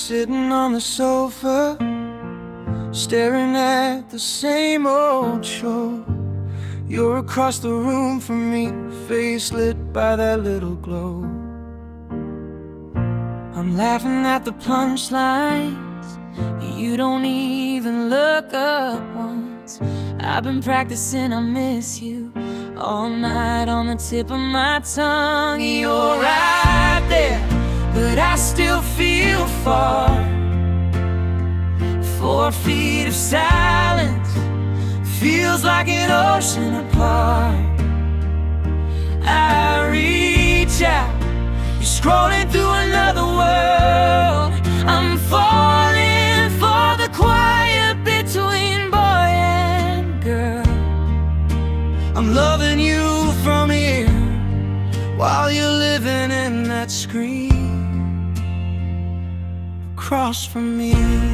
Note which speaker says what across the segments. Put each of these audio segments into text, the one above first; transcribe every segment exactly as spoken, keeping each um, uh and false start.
Speaker 1: sitting on the sofa, staring at the same old show. You're across the room from me, face lit by that little glow. I'm laughing at the punchlines, you don't even look up once. I've been practicing I miss you all night on the tip of my tongue. You're right there, but I still feel far. Four feet of silence feels like an ocean apart. I reach out, you're scrolling through another world. I'm falling for the quiet between boy and girl. I'm loving you from here while you're living in that screen across from me.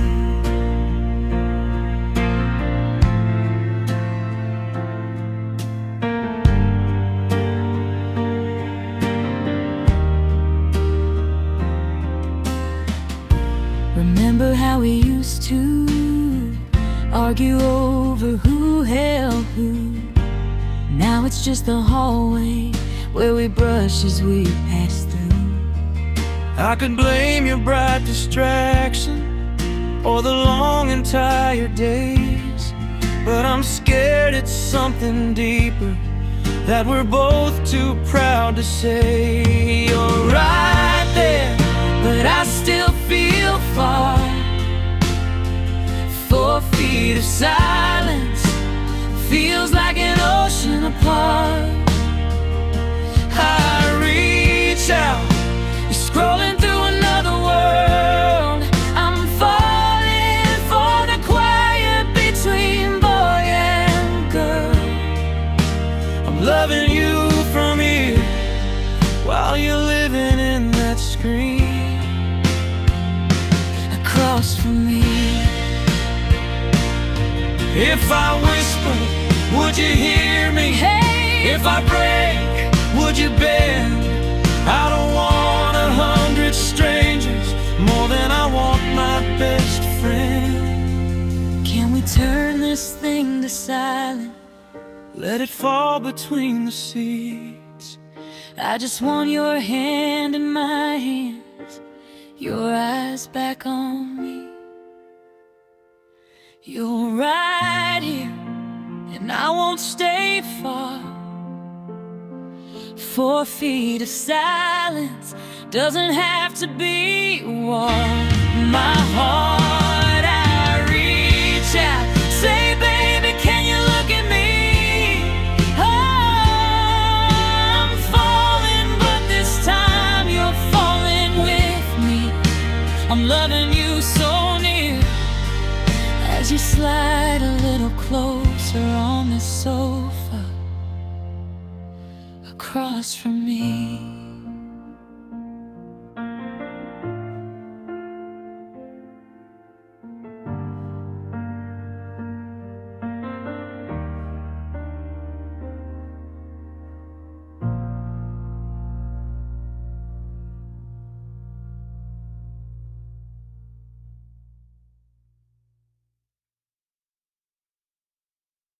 Speaker 2: Remember how we used to argue over who held who? Now it's just the hallway where we brush as we pass through.
Speaker 1: I could blame your bright distraction or the long and tired days, but I'm scared it's something deeper that we're both too proud to say. You're right there, but I still feel far. Four feet of silence feels like an ocean apart. I reach out, you're scrolling through another world. I'm falling for the quiet between boy and girl. I'm loving you from here while you're living in that screen across from me. If I whisper, would you hear me?
Speaker 2: Hey,
Speaker 1: if I break, would you bend? I don't want a hundred strangers more than I want my best friend.
Speaker 2: can we turn this thing to silence?
Speaker 1: Let it fall between the seats.
Speaker 2: I just want your hand in my hands, your eyes back on me. You're right here, and I won't stay far. Four feet of silence doesn't have to be war. My heart, I reach out, say, baby, can you look at me? Oh, I'm falling, but this time you're falling with me. I'm loving you so near as you slide a little closer on the sofa across from me.